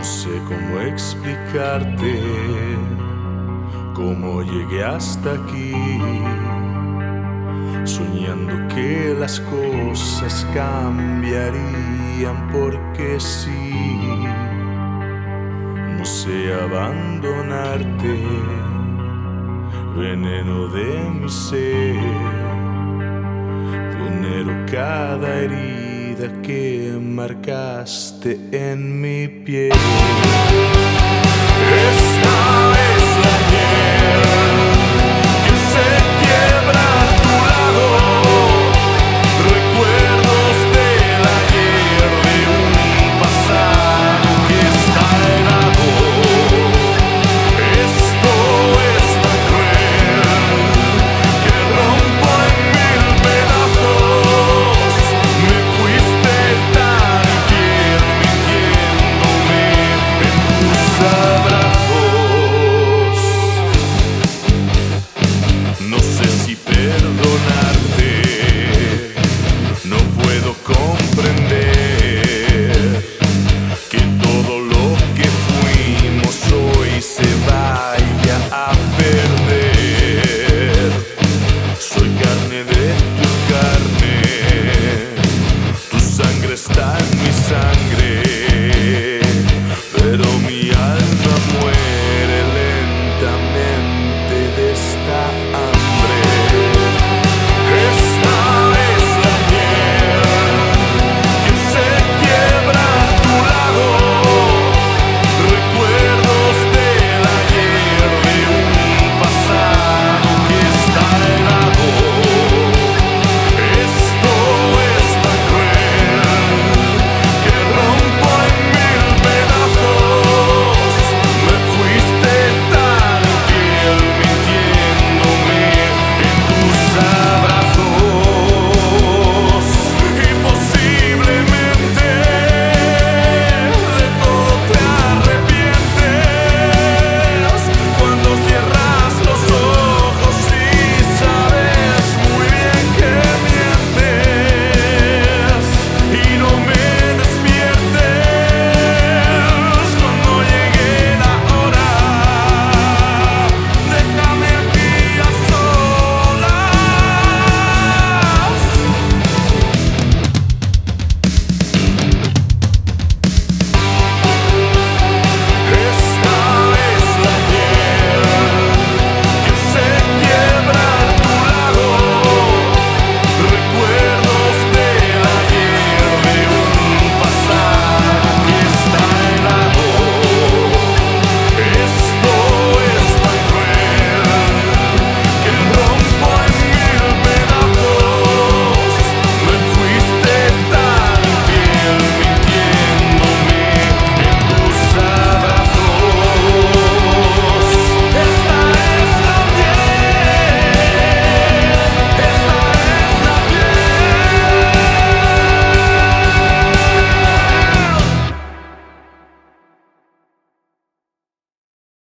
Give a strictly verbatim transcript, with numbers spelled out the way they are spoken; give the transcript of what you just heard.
sé cómo explicarte cómo llegué hasta aquí, soñando que las cosas cambiarían porque sí. No sé abandonarte, veneno de mi ser, venero cada herida que marcaste en mi piel. Esta es la piel que se quiebra a tu lado, recuerdos del ayer, de un pasado que está helado. Esto es tan cruel que rompo en mil pedazos. Me fuiste tan infiel, mintiéndome en tus abrazos. No sé si perdonarte, no puedo comprender que todo lo que fuimos hoy se vaya a perder. Soy carne de tu carne, tu sangre está en mi sangre.